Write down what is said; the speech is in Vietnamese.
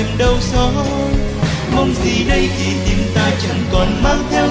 đâu gió. Mong gì đây khi tim ta chẳng còn mang theo